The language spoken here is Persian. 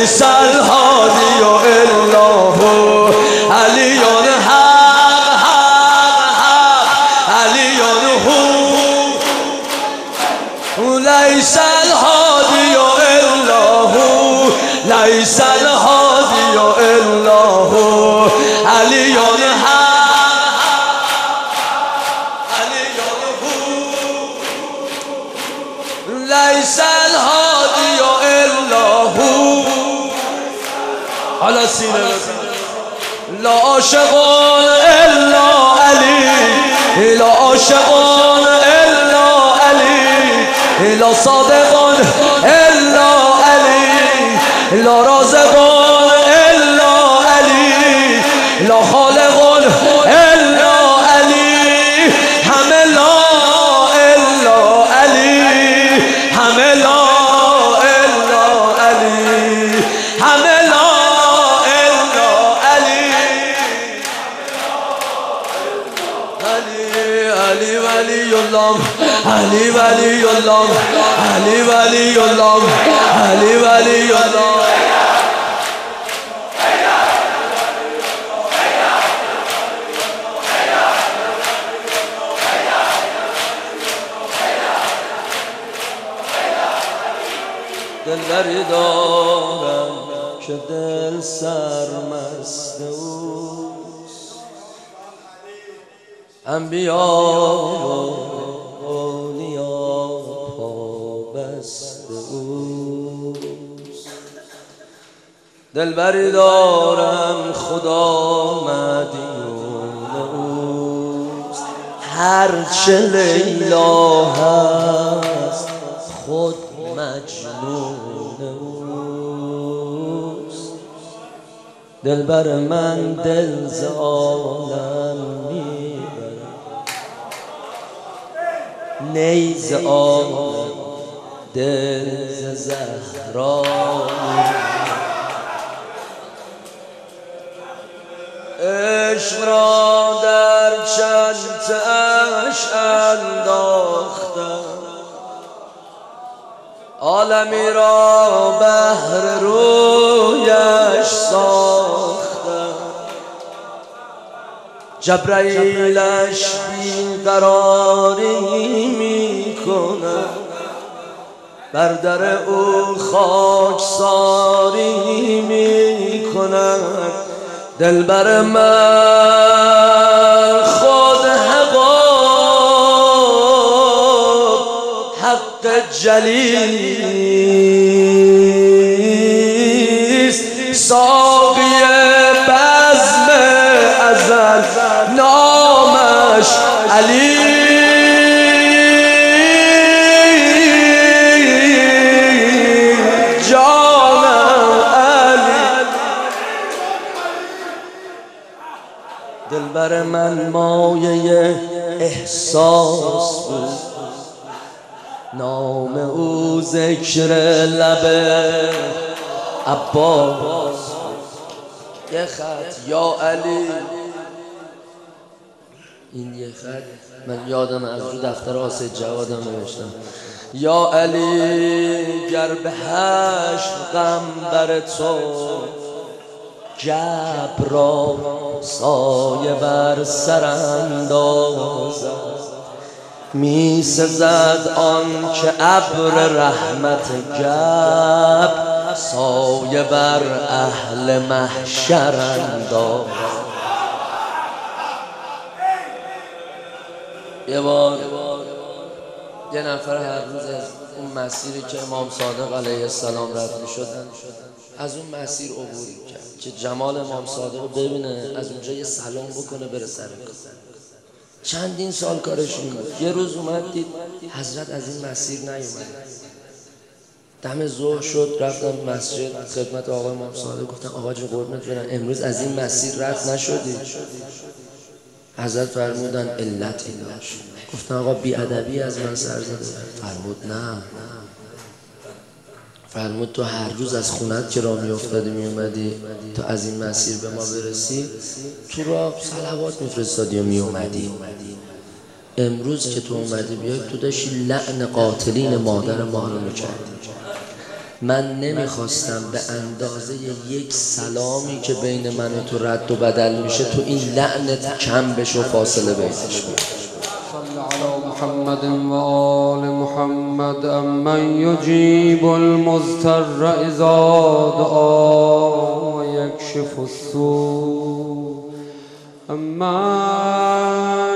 ليس الهادي إلا هو علي حق حق حق علي هو ليس الهادي إلا هو ليس الهادي إلا هو علي حق ليس الهادي إلا هو على سينة لا عاشقون إلا علي لا عاشقون إلا علي لا صادقون إلا علي لا رازقون إلا علي لا خالقون إلا علي همه لا إلا علي همه لا إلا علي همه لا إلا علي علي ولي الله علي ولي الله علي ولي الله علي ولي الله دلبری دارم که دل سرمست اوست انبیا و اولیا پابست اوست دلبری دارم خدا مدیون اوست هرچه لیلا هست خود مجنون اوست دلبر من دل ز عالم میبره نی ز عالم دل ز زهرا عشق را در چنتش انداختم عالمی را بهر رویش ساختم جبرائیلش بیقراری می کند بر در او خاکساری می کند دلبر من خود حق جلیست ساقی بزم ازل نامش علی جانم علی دلبر من مایه احساس بود نام او ذکر لب عباس یه خط یا علی این یه خط من یادم از رو دفتر آسه جوادم نوشتم یا علی گر به حشر غم بر تو جبر را سایه بر سر اندازد می سزد آن که ابر رحمت گب سایه بر اهل محشر اندازد یه بار یه نفر هر روز از اون مسیری که امام صادق علیه السلام رد می‌شدن از اون مسیر عبور کرد که جمال امام صادق رو ببینه از اونجا یه سلام بکنه بره سر چندین سال کارش این بود. یه روز اومد دید حضرت از این مسیر نیومد. دم ظهر شد رفتم مسجد خدمت آقای امام صادق گفتم آقا جون قربونت برم امروز از این مسیر رد نشدی؟ حضرت فرمودن علت این داشت. گفتم آقا بی‌ادبی از من سر زده. فرمود نه. فرمود تو هر روز از خونت که راه میافتادی میومدی تا از این مسیر به ما برسی تو راه صلوات میفرستادی و میومدی. امروز که تو اومدی بیای تو داشتی لعن قاتلین مادر ما رو میکردی. من نمیخواستم به اندازه یک سلامی که بین من و تو رد و بدل میشه تو این لعنت کم بشه و فاصله بینش بود. صل علی محمد و آل محمد امن یجیب المضطر اذا دعا و یکشف السوء امن